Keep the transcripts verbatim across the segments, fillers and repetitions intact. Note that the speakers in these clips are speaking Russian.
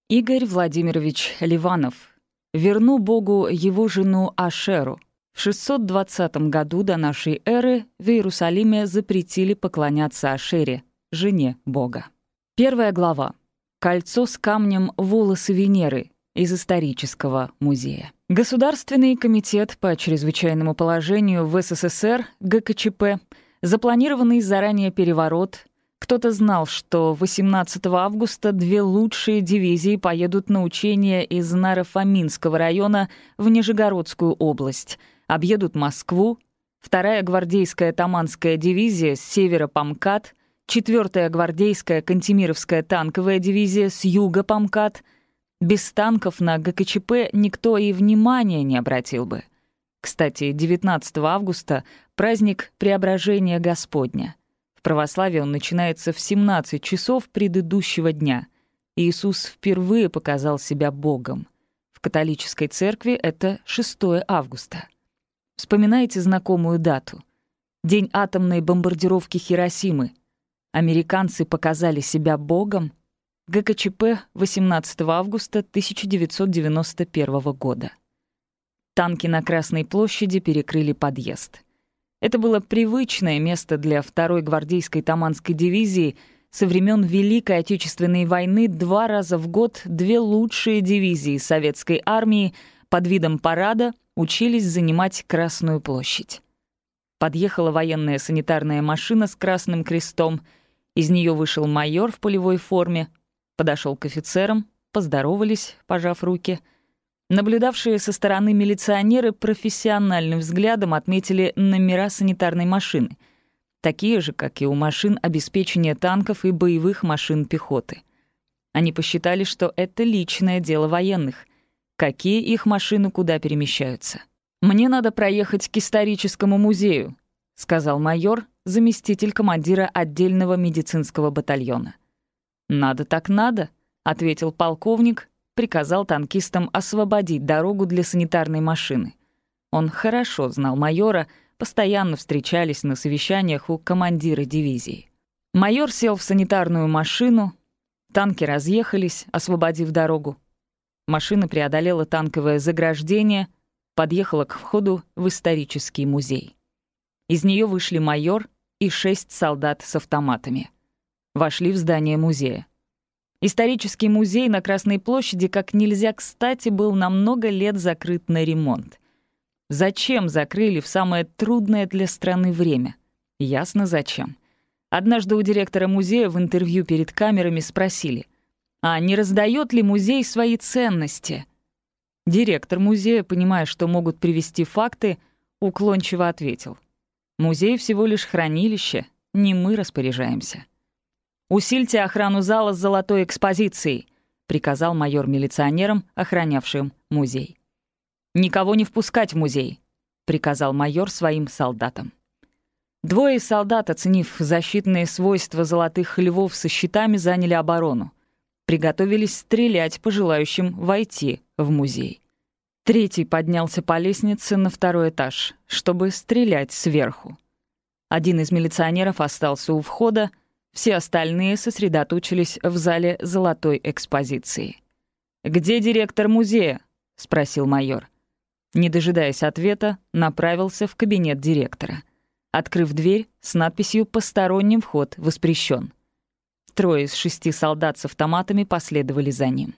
Игорь Владимирович Ливанов. «Верну Богу его жену Ашеру». В шестьсот двадцатом году до нашей эры в Иерусалиме запретили поклоняться Ашере, жене Бога. Первая глава. Кольцо с камнем «Волосы Венеры» из исторического музея. Государственный комитет по чрезвычайному положению в СССР, ГКЧП, запланированный заранее переворот. Кто-то знал, что восемнадцатого августа две лучшие дивизии поедут на учения из Наро-Фоминского района в Нижегородскую область, объедут Москву, вторая гвардейская Таманская дивизия с севера по МКАД, четвертая гвардейская Кантемировская танковая дивизия с юга по МКАД. Без танков на ГКЧП никто и внимания не обратил бы. Кстати, девятнадцатого августа — праздник Преображения Господня. В православии он начинается в семнадцать часов предыдущего дня. Иисус впервые показал себя Богом. В католической церкви это шестого августа. Вспоминайте знакомую дату. День атомной бомбардировки Хиросимы. Американцы показали себя Богом. ГКЧП восемнадцатого августа тысяча девятьсот девяносто первого года. Танки на Красной площади перекрыли подъезд. Это было привычное место для второй гвардейской Таманской дивизии. Со времен Великой Отечественной войны два раза в год две лучшие дивизии советской армии под видом парада учились занимать Красную площадь. Подъехала военная санитарная машина с красным крестом. Из нее вышел майор в полевой форме, подошел к офицерам, поздоровались, пожав руки. Наблюдавшие со стороны милиционеры профессиональным взглядом отметили номера санитарной машины, такие же, как и у машин обеспечения танков и боевых машин пехоты. Они посчитали, что это личное дело военных. Какие их машины куда перемещаются? «Мне надо проехать к историческому музею», — сказал майор, заместитель командира отдельного медицинского батальона. «Надо так надо», — ответил полковник, приказал танкистам освободить дорогу для санитарной машины. Он хорошо знал майора, постоянно встречались на совещаниях у командира дивизии. Майор сел в санитарную машину, танки разъехались, освободив дорогу. Машина преодолела танковое заграждение, подъехала к входу в исторический музей. Из нее вышли майор и шесть солдат с автоматами. Вошли в здание музея. Исторический музей на Красной площади как нельзя кстати был на много лет закрыт на ремонт. Зачем закрыли в самое трудное для страны время? Ясно, зачем. Однажды у директора музея в интервью перед камерами спросили, а не раздает ли музей свои ценности? Директор музея, понимая, что могут привести факты, уклончиво ответил: «Музей всего лишь хранилище, не мы распоряжаемся». «Усильте охрану зала с золотой экспозицией», — приказал майор милиционерам, охранявшим музей. «Никого не впускать в музей», — приказал майор своим солдатам. Двое солдат, оценив защитные свойства золотых львов со щитами, заняли оборону. Приготовились стрелять по желающим войти в музей. Третий поднялся по лестнице на второй этаж, чтобы стрелять сверху. Один из милиционеров остался у входа, все остальные сосредоточились в зале золотой экспозиции. «Где директор музея?» — спросил майор. Не дожидаясь ответа, направился в кабинет директора, открыв дверь с надписью «Посторонним вход воспрещен». Трое из шести солдат с автоматами последовали за ним.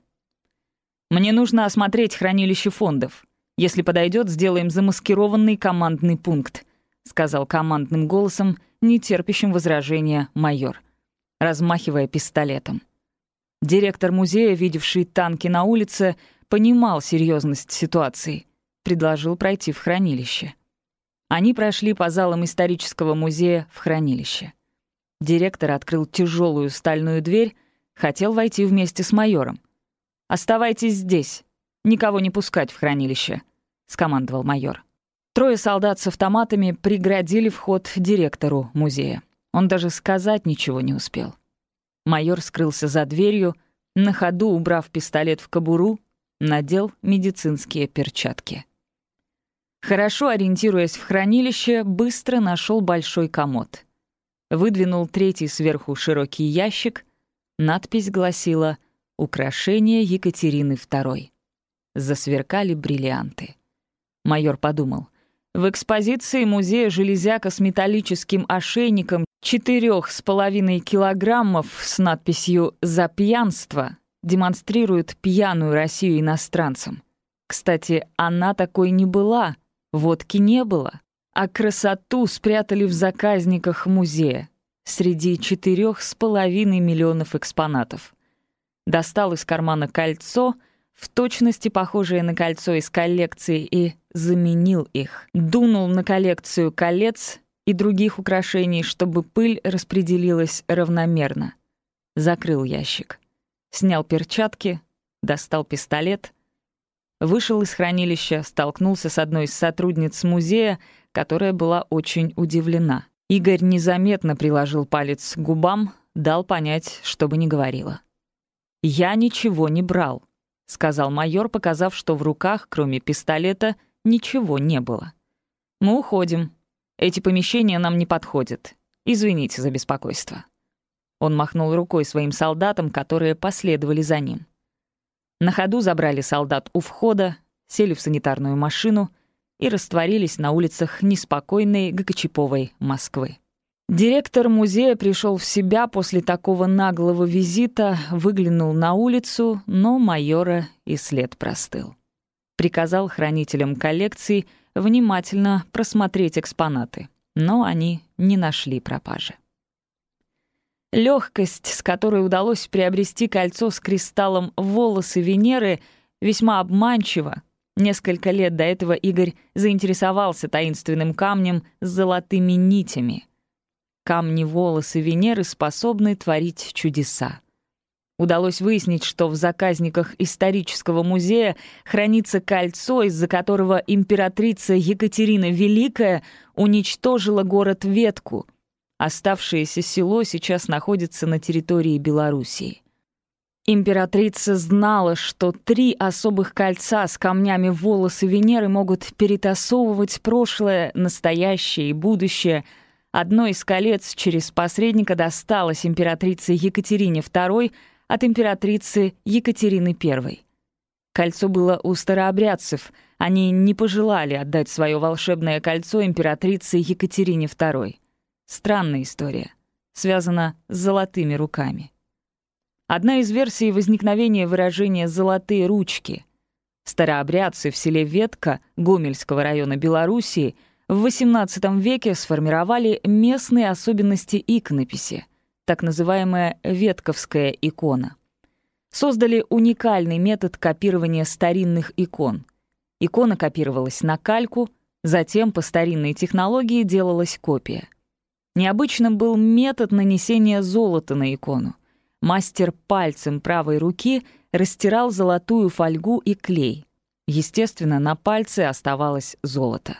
«Мне нужно осмотреть хранилище фондов. Если подойдет, сделаем замаскированный командный пункт», — сказал командным голосом, не терпящим возражения, майор, размахивая пистолетом. Директор музея, видевший танки на улице, понимал серьезность ситуации, предложил пройти в хранилище. Они прошли по залам исторического музея в хранилище. Директор открыл тяжелую стальную дверь, хотел войти вместе с майором. «Оставайтесь здесь, никого не пускать в хранилище», — скомандовал майор. Трое солдат с автоматами преградили вход директору музея. Он даже сказать ничего не успел. Майор скрылся за дверью, на ходу убрав пистолет в кобуру, надел медицинские перчатки. Хорошо ориентируясь в хранилище, быстро нашел большой комод. Выдвинул третий сверху широкий ящик. Надпись гласила Украшение Екатерины второй. Засверкали бриллианты. Майор подумал, в экспозиции музея железяка с металлическим ошейником четырех с половиной килограммов с надписью «За пьянство» демонстрирует пьяную Россию иностранцам. Кстати, она такой не была, водки не было, а красоту спрятали в заказниках музея среди четырех с половиной миллионов экспонатов. Достал из кармана кольцо, в точности похожее на кольцо из коллекции, и заменил их. Дунул на коллекцию колец и других украшений, чтобы пыль распределилась равномерно. Закрыл ящик. Снял перчатки, достал пистолет. Вышел из хранилища, столкнулся с одной из сотрудниц музея, которая была очень удивлена. Игорь незаметно приложил палец к губам, дал понять, чтобы не говорила. «Я ничего не брал», — сказал майор, показав, что в руках, кроме пистолета, ничего не было. «Мы уходим. Эти помещения нам не подходят. Извините за беспокойство». Он махнул рукой своим солдатам, которые последовали за ним. На ходу забрали солдат у входа, сели в санитарную машину и растворились на улицах неспокойной Гкчиповой Москвы. Директор музея пришел в себя после такого наглого визита, выглянул на улицу, но майора и след простыл. Приказал хранителям коллекции внимательно просмотреть экспонаты, но они не нашли пропажи. Легкость, с которой удалось приобрести кольцо с кристаллом волосы Венеры, весьма обманчива. Несколько лет до этого Игорь заинтересовался таинственным камнем с золотыми нитями. Камни волосы Венеры способны творить чудеса. Удалось выяснить, что в заказниках исторического музея хранится кольцо, из-за которого императрица Екатерина Великая уничтожила город Ветку. Оставшееся село сейчас находится на территории Белоруссии. Императрица знала, что три особых кольца с камнями волосы Венеры могут перетасовывать прошлое, настоящее и будущее. Одно из колец через посредника досталось императрице Екатерине второй от императрицы Екатерины первой. Кольцо было у старообрядцев. Они не пожелали отдать свое волшебное кольцо императрице Екатерине второй. Странная история. Связана с золотыми руками. Одна из версий возникновения выражения «золотые ручки». Старообрядцы в селе Ветка Гомельского района Белоруссии в восемнадцатом веке сформировали местные особенности иконописи, так называемая ветковская икона. Создали уникальный метод копирования старинных икон. Икона копировалась на кальку, затем по старинной технологии делалась копия. Необычным был метод нанесения золота на икону. Мастер пальцем правой руки растирал золотую фольгу и клей. Естественно, на пальце оставалось золото.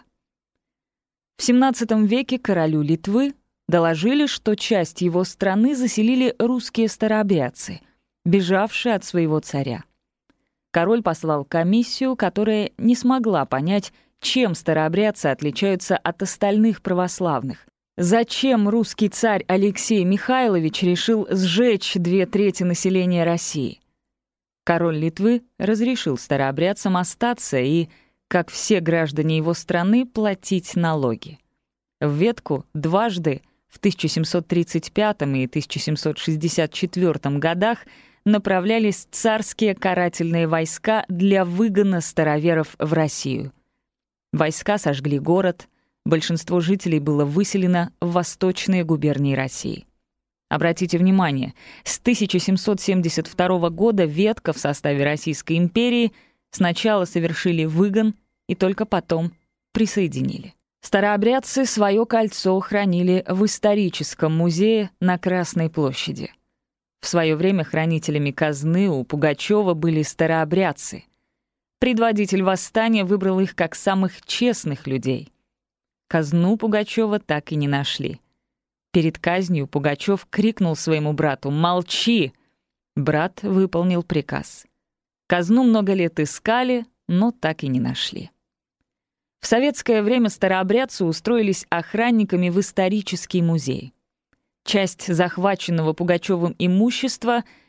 В семнадцатом веке королю Литвы доложили, что часть его страны заселили русские старообрядцы, бежавшие от своего царя. Король послал комиссию, которая не смогла понять, чем старообрядцы отличаются от остальных православных. Зачем русский царь Алексей Михайлович решил сжечь две трети населения России? Король Литвы разрешил старообрядцам остаться и, как все граждане его страны, платить налоги. В Ветку дважды, в тысяча семьсот тридцать пятом и тысяча семьсот шестьдесят четвёртом годах, направлялись царские карательные войска для выгона староверов в Россию. Войска сожгли город. Большинство жителей было выселено в восточные губернии России. Обратите внимание, с тысяча семьсот семьдесят второго года Ветка в составе Российской империи сначала совершили выгон и только потом присоединили. Старообрядцы свое кольцо хранили в историческом музее на Красной площади. В свое время хранителями казны у Пугачева были старообрядцы. Предводитель восстания выбрал их как самых честных людей. Казну Пугачева так и не нашли. Перед казнью Пугачев крикнул своему брату «Молчи!». Брат выполнил приказ. Казну много лет искали, но так и не нашли. В советское время старообрядцы устроились охранниками в исторический музей. Часть захваченного Пугачевым имущества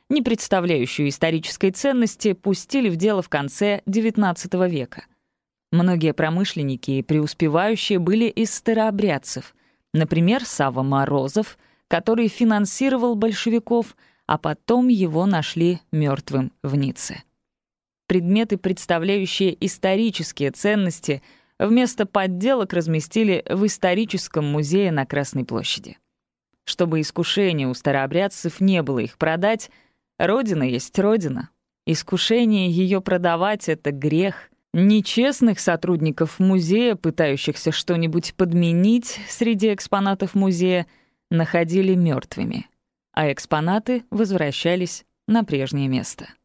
не представляющую исторической ценности, пустили в дело в конце девятнадцатого века. Многие промышленники и преуспевающие были из старообрядцев. Например, Савва Морозов, который финансировал большевиков, а потом его нашли мертвым в Ницце. Предметы, представляющие исторические ценности, вместо подделок разместили в историческом музее на Красной площади. Чтобы искушения у старообрядцев не было их продать, родина есть родина. Искушение ее продавать — это грех. Нечестных сотрудников музея, пытающихся что-нибудь подменить среди экспонатов музея, находили мертвыми, а экспонаты возвращались на прежнее место.